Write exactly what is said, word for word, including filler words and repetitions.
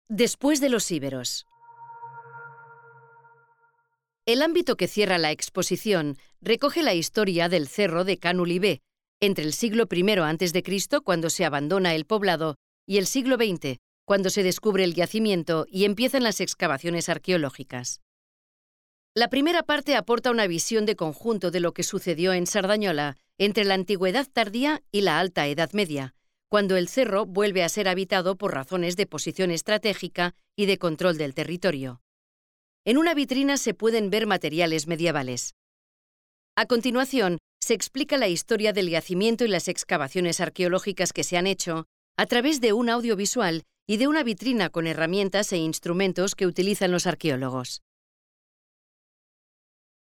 Después de los íberos. El ámbito que cierra la exposición recoge la historia del cerro de Ca n'Oliver, entre el siglo primero antes de Cristo, cuando se abandona el poblado, y el siglo veinte, cuando se descubre el yacimiento y empiezan las excavaciones arqueológicas. La primera parte aporta una visión de conjunto de lo que sucedió en Sardañola entre la Antigüedad tardía y la Alta Edad Media, cuando el cerro vuelve a ser habitado por razones de posición estratégica y de control del territorio. En una vitrina se pueden ver materiales medievales. A continuación, se explica la historia del yacimiento y las excavaciones arqueológicas que se han hecho a través de un audiovisual y de una vitrina con herramientas e instrumentos que utilizan los arqueólogos.